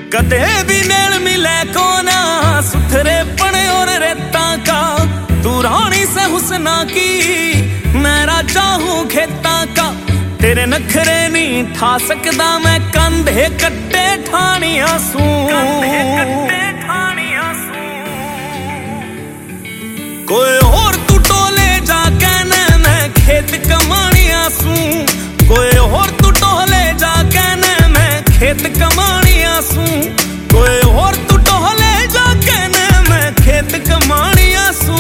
कदे भी मेल मिले को ना सुथरे पने और रेता का। तू रानी से हुस्ना की मैं राजा हूँ खेता का। तेरे नखरे नहीं ठा सकदा मैं कंधे कट्टे ठानिया सू। कोई और तू टोले जा कहने मैं खेत कमानिया सू। कोई और तू टोले जा कहने मैं खेत कमानिया सू। कोई और तू टोले जा कहने मैं खेत कमानिया सू।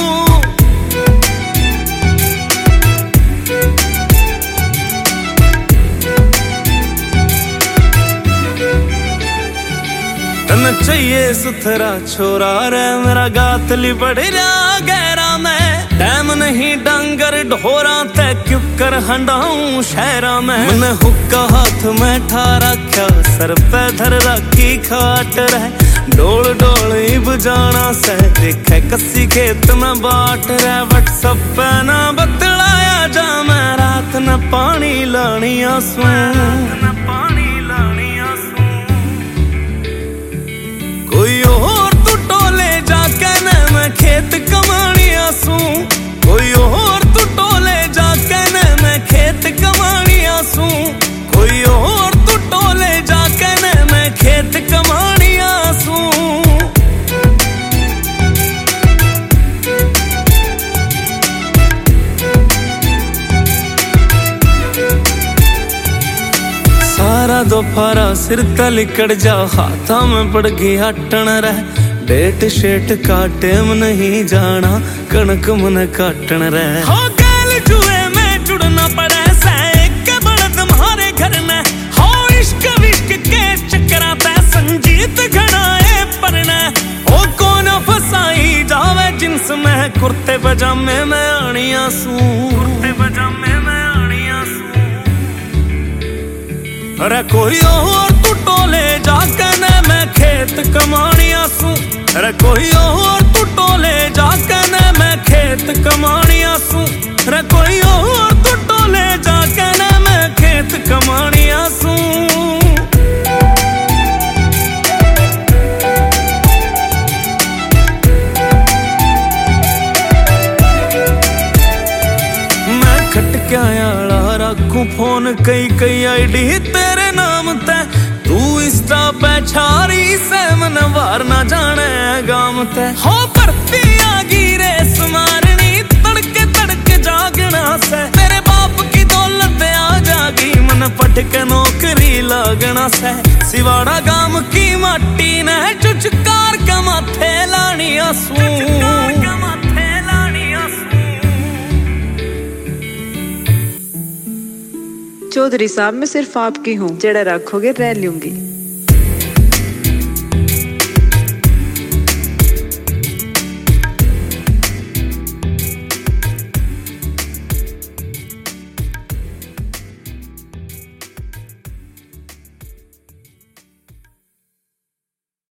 तन चाहिए सुथरा छोरा रे मेरा गातली बढ़ जा गहरा। मैं डैम नहीं डांगर ढोरा तै क्यों कर हंडाऊं शहरा में। मैंने हुक्का हाथ में ठा रखा सर पे धर रखी खाट रह। डोल डोल ही बुझाना से देखे कसी खेत में बाट रह। व्हाट्सएप पे ना बतलाया जा मैं रात न पानी लानिया सू। कोई और तू टोले जा कहने मैं खेत कमानिया सू। कोई और तू टोले जा कहने मैं खेत कमानिया सू। कोई और तू टोले जा कहने मैं खेत कमानिया सू। सारा दोपहरा सिर तलिकड़ जा हाथा में पड़ गई हटन रह। डेट शेट का टेम नहीं जाना कणक मन काटन रह। हो गैल जुए में जुड़ना पड़े से एक बड़ा तुम्हारे घर में। हो इश्क विश्क के चक्करा पे संगीत घड़ाए पड़ना। ओ कौन फसाई जावे जिन्स में कुर्ते पजामे में आनिया सू। कुर्ते पजामे में आनिया सू। अरे कोई और तू टोले जा कहने मैं खेत कमानिया सू। अरे कोई और तू टोले जा कहने मैं खेत कमानिया सू। अरे कोई और तू टोले जा कहने मैं खेत कमानिया सू। मैं खटक्या आला रखूं फोन कई कई आईडी तेरे नाम ते। तू इंस्टा पे छारी से मन वार ना जाने गाम ते। हो भर्ती आ गई रेस मारनी तड़के तड़के जागना से। तेरे बाप की दौलत आ जागी मन पट के नौकरी लागना से। सिवाड़ा गाम की माटी ने चुचकार के माथे लानिया सू। चौधरी साहब मैं सिर्फ आपकी हूँ, जेड़ा रखोगे रह लूंगी।